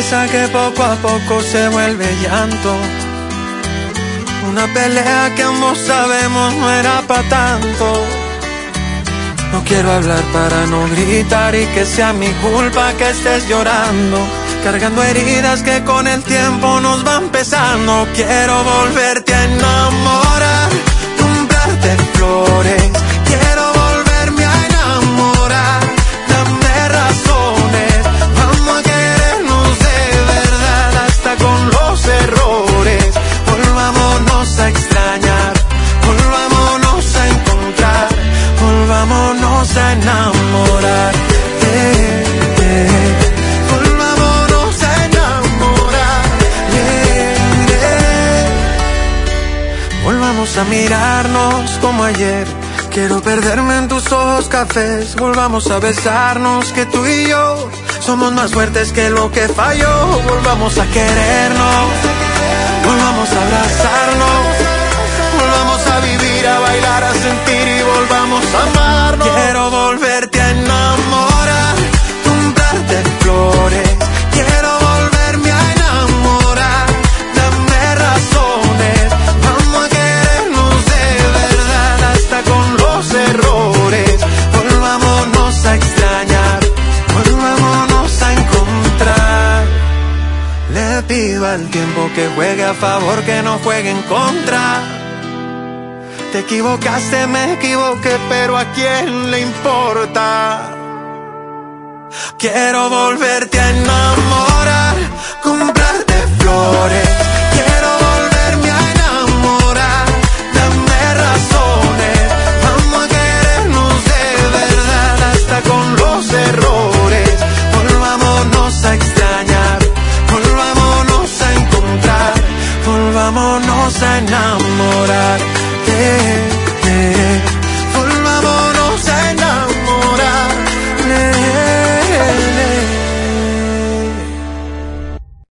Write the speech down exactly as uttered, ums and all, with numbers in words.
risa que poco a poco se vuelve llanto. Una pelea que ambos sabemos no era pa' tanto. No quiero hablar para no gritar y que sea mi culpa que estés llorando, cargando heridas que con el tiempo nos van pesando. Quiero volverte a enamorar, comprarte flores. Quiero volverme a enamorar, dame razones. Vamos a querernos de verdad hasta con los errores. Volvámonos a extrañar, volvámonos a encontrar, volvámonos a enamorar. Yeah, yeah. Volvámonos a enamorar. Yeah, yeah. Volvamos a mirarnos como ayer. Quiero perderme en tus ojos cafés. Volvamos a besarnos, que tú y yo somos más fuertes que lo que falló. Volvamos a querernos, volvamos a abrazarnos, volvamos a vivir, a bailar, a sentir y volvamos a amarnos. Quiero volverte a enamorar, comprarte flores. Quiero volverme a enamorar, dame razones. Vamos a querernos de verdad hasta con los errores. Volvámonos a extrañar, volvámonos a encontrar. Le pido al tiempo que juegue a favor, que no juegue en contra. Te equivocaste, me equivoqué, pero ¿a quién le importa? Quiero volverte a enamorar, comprarte flores. Quiero volverme a enamorar, dame razones. Vamos a querernos de verdad hasta con los errores. Volvámonos a extrañar, volvámonos a encontrar, volvámonos a enamorar. Yeah.